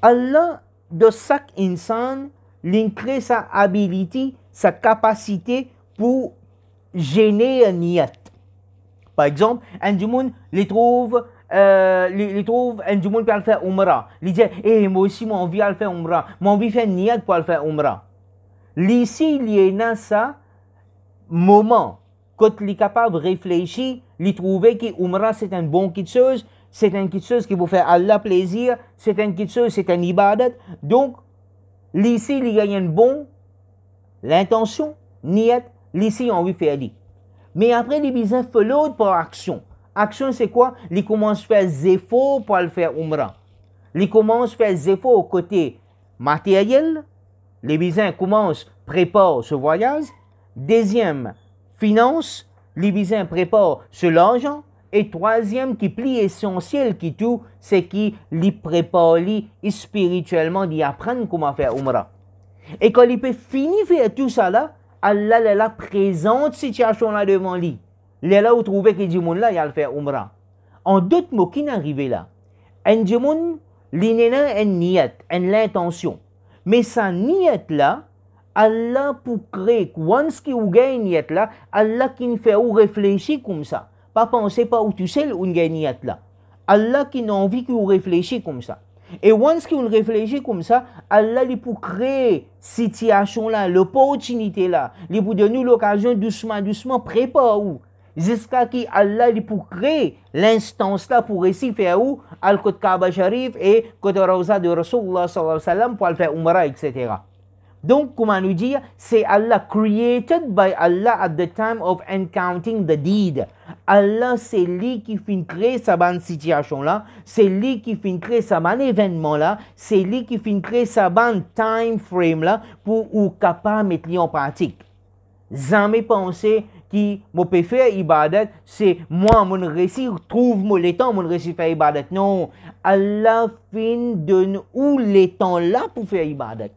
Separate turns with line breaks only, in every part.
Allah, de chaque insan, l'incrée sa habilité, sa capacité pour gêner un niyat. Par exemple, un du monde les trouve un du monde peut faire umrah. Il dit, moi aussi, mon envie à le faire umrah. Mon envie faire niyat pour le faire umrah. Ici, il y a ça moment quand il est capable de réfléchir, il trouve que umrah c'est une bonne petite chose, c'est une petite chose qui vous fait Allah plaisir, c'est une petite chose, c'est un ibadat. Donc, ici, il y a une bonne l'intention, niyat, ici, on veut faire dit. Mais après, il besoin de l'autre pour action. Action, c'est quoi? Il commence à faire des efforts pour le faire umrah. Il commence à faire des efforts au côté matériel. Les besoins commencent à préparer ce voyage. Deuxième, finance. Les besoins préparent ce l'argent. Et troisième, qui est plus essentiel qui tout, c'est qu'il prépare spirituellement d'y apprendre comment faire umrah. Et quand il peut finir de faire tout ça là, Allah la présente situation là devant lui. Il est là où trouver que du monde là, il a le faire umrah. En d'autres mots, qui n'est arrivé là? Un du monde, il a une niyat, une intention. Mais sa niyat là, Allah pour créer, once qu'il a une niyat là, Allah qui nous fait réfléchir comme ça. Pas penser pas où tu sais où il a une niyat là. Allah qui a envie qu'il réfléchisse comme ça. Et once qu'on réfléchit comme ça, Allah lui pour créer situation là, l'opportunité là, lui pour donner l'occasion doucement prépare où jusqu'à qui Allah lui pour créer l'instance là pour réussir faire où al-Qut Kaaba Sharif et côté Rawza de Rasulullah sallallahu alayhi wa sallam pour faire umrah etc. Donc comment nous dire, c'est Allah created by Allah at the time of encountering the deed. Allah, c'est lui qui fait créer sa bonne situation là, c'est lui qui fait créer sa bonne événement là, c'est lui qui fait créer sa bonne time frame là pour ou capable mettre en pratique. Jamais penser qui me peut faire ibadat, c'est moi mon réussir trouve moi le temps mon réussir faire ibadat. Non, Allah fin donne où les temps là pour faire ibadat.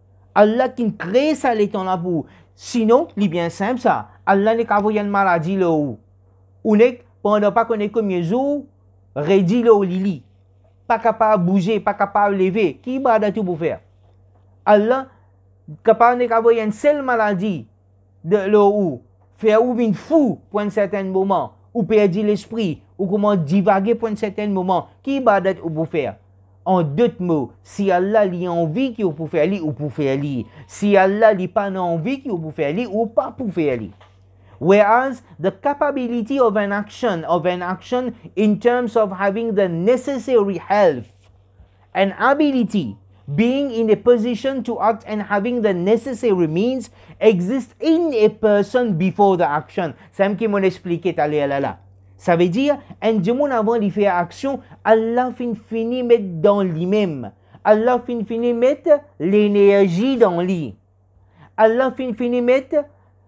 Allah qui crée ça les temps là pour. Sinon, il est bien simple ça. Allah n'est qu'à une maladie là où. Ou n'est pendant pas qu'on est combien de jours, rédit là où lili. Pas capable de bouger, pas capable de lever. Qui va tout pour faire? Allah capable n'est qu'à une seule maladie de là où. Faire ou une fou pour un certain moment. Ou perdre l'esprit. Ou comment divaguer pour un certain moment. Qui va tout pour faire? En d'autres mots, si Allah a envie qu'il peut faire lui ou pour faire lui. Si Allah n'a pas envie qu'il peut faire lui ou pas pour faire lui. Whereas the capability of an action in terms of having the necessary health and ability, being in a position to act and having the necessary means exists in a person before the action. C'est ce que m'ont expliqué tout à l'heure. Ça veut dire, un démon avant de faire action, Allah finit mettre dans lui-même. Allah finit mettre l'énergie dans lui. Allah finit mettre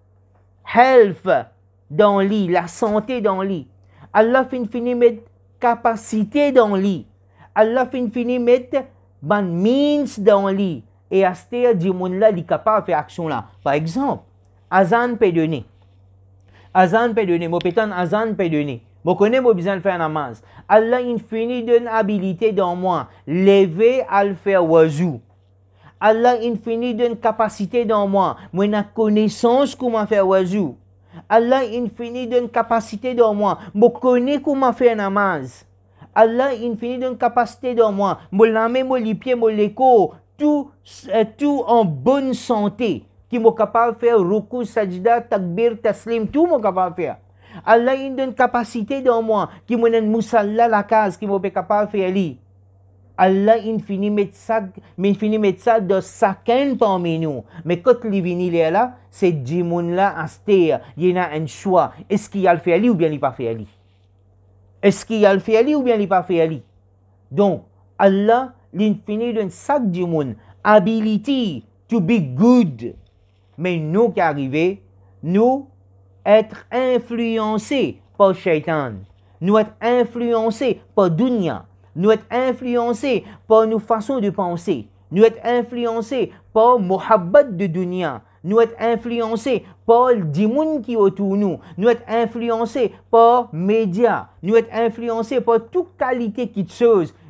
health dans lui, la santé dans lui. Allah finit mettre capacité dans lui. Allah finit mettre means dans lui. Et à ce démon là, il est capable de faire action là. Par exemple, Azan peut donner. Azan peut donner, mon pétan azan peut donner. Moi connais mon besoin de faire namaz. Allah infini donne habilité dans moi, lever à le faire wazou. Allah infini donne capacité dans moi, moi na connaissance comment faire wazou. Allah infini donne capacité dans moi, moi connais comment faire namaz. Allah infini donne capacité dans moi, moi l'ame, moi les pieds, moi les corps, tout en bonne santé. Qui est capable de faire ruku, sajda, takbir, taslim, tout est capable de faire. Allah il donne capacité dans moi, qui me donne musalla la case, qui est capable de faire lui. Allah il finit mettre ça de chacun parmi nous. Mais quand il vient là, c'est du monde là à se il y a un choix. Est-ce qu'il a le fait lui ou bien il pas fait lui? Est-ce qu'il a le fait lui ou bien il pas fait lui? Donc, Allah l'infini donne chaque du monde ability to be good. Mais nous qui arrivons, nous être influencés par Shaitan, nous être influencés par dunya, nous être influencés par nos façons de penser, nous être influencés par muhabbat de dunya, nous être influencés par le monde qui est autour de nous, nous être influencés par médias, nous être influencés par toute qualité qui de choses.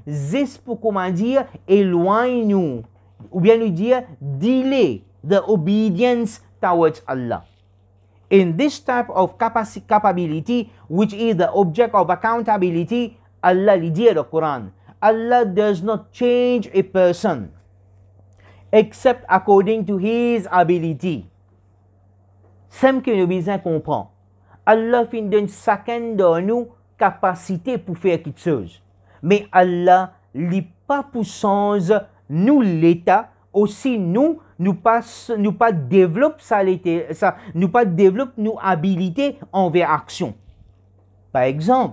juste pour, comment dire, éloigne-nous, ou bien nous dire, delay the obedience towards Allah. In this type of capability, which is the object of accountability, Allah lui dit dans le Coran, Allah does not change a person except according to his ability. C'est que nous besoin comprendre. Allah fin donne chacun de nous capacité pour faire quelque chose. Mais Allah n'est pas puissance, nous l'état, aussi nous pas développe ça, nous pas développe nos habilités envers action. Par exemple,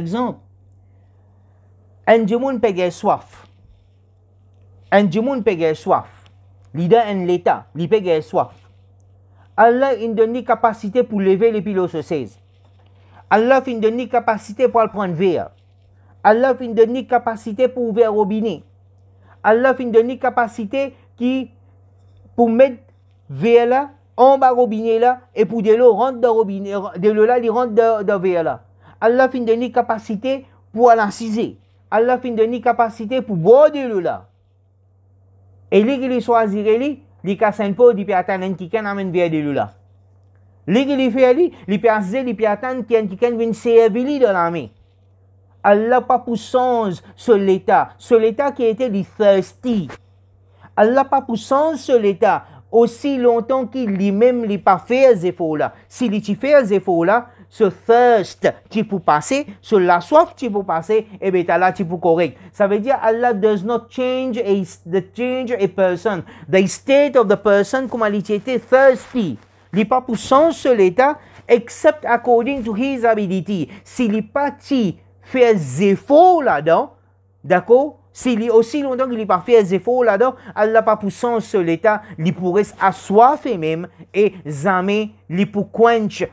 un monde peut soif. Un monde peut soif. Leader en l'état, il peut soif. Allah il donne capacité pour lever les pilotes sur 16. Allah il donne capacité pour le prendre verre. Allah il donne capacité pour ouvrir le robinet. Allah il donne capacité qui pour mettre verre là en bas robinet là et pour de l'eau rentre dans robinet, de l'eau là il rentre dans verre là. Allah il donne capacité pour l'anciser. Allah il donne capacité pour boire de l'eau là. Et lui qui choisir lui li ka sen po di pi atan qui ken amène vers de l'eau là. Li qui fait li pi azé li pi atan qui ken vinn servir li dans la main. Allah pas puissance sur l'état qui était li thirsty. Allah pas puissance sur l'état aussi longtemps qu'il lui-même li pas fait les efforts là. Si li ti fait les efforts là, ce thirst tu peux passer, sur la soif tu peux passer, et bien là tu peux correct. Ça veut dire Allah does not change a person. The state of the person comme il était thirsty. Il n'est pas puissant sur l'état except according to his ability. S'il n'est pas fait des efforts là-dedans, d'accord? S'il est aussi longtemps qu'il n'est pas fait des efforts là-dedans, Allah n'a pas puissant sur l'état, il pourrait assoiffer même et jamais il pour quench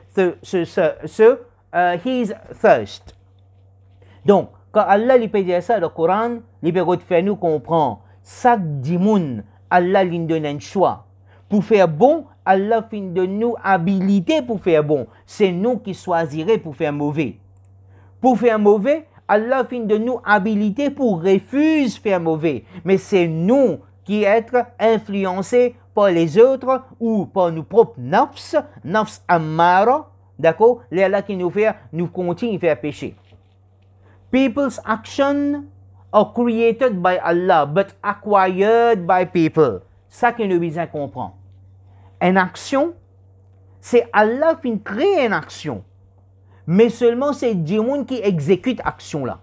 his thirst. Donc, quand Allah lui peut dire ça dans le Coran, il peut faire nous comprendre. Chaque dimoun, Allah lui donne un choix. Pour faire bon, Allah fin de nous habilité pour faire bon. C'est nous qui choisirons pour faire mauvais. Pour faire mauvais, Allah fin de nous habilité pour refuser faire mauvais. Mais c'est nous qui être influencés par les autres ou par nos propres nafs ammara, d'accord? Les là qui nous fait, nous continue à faire pécher. People's actions are created by Allah, but acquired by people. Ça que nous besoin comprendre. Une action, c'est Allah qui crée une action. Mais seulement c'est Dieu qui exécute l'action là.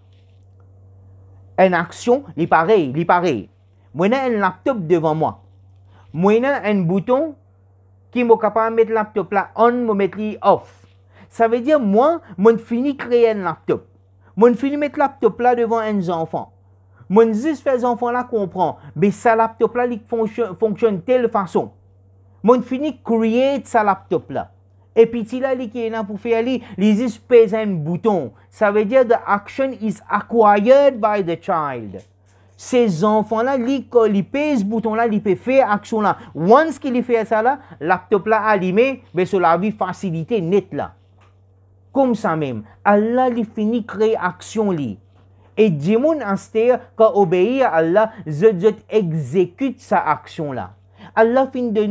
Une action, il pareil. Moi, j'ai un laptop devant moi. Moi, j'ai un bouton qui est capable de mettre le laptop là on, me mettre off. Ça veut dire, moi, je finis créer un laptop. Je finis mettre le laptop là devant un enfant. Je juste fais les enfants là comprendre. Mais ça laptop là, il fonctionne de telle façon. Je finis créer ce laptop là. Et puis, si là, qui est là pour faire, il juste pèse un bouton. Ça veut dire the action is acquired by the child. Ces enfants-là, ils pèsent ce bouton-là, ils peuvent faire action là. Once qu'ils font ça là, laptop là allumé, mais sur la vie facilité nette là. Comme ça même, Allah il finit créer action li. Et Dieu en quand obéit à Allah, je exécute sa action là. Allah fin de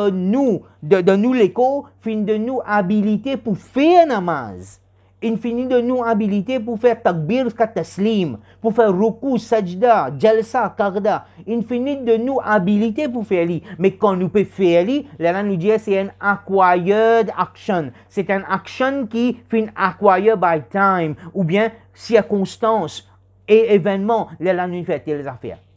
nous l'écho, fin de nous habilité pour faire namaz. Il finit de nous habilité pour faire takbir taslim, pour faire ruku, sajda, jalsa, qarda. Il finit de nous habilité pour faire li. Mais quand nous pouvons faire li, là nous dit c'est une acquired action. C'est une action qui fin acquired by time ou bien circonstance et événement. Là nous fait telles affaires.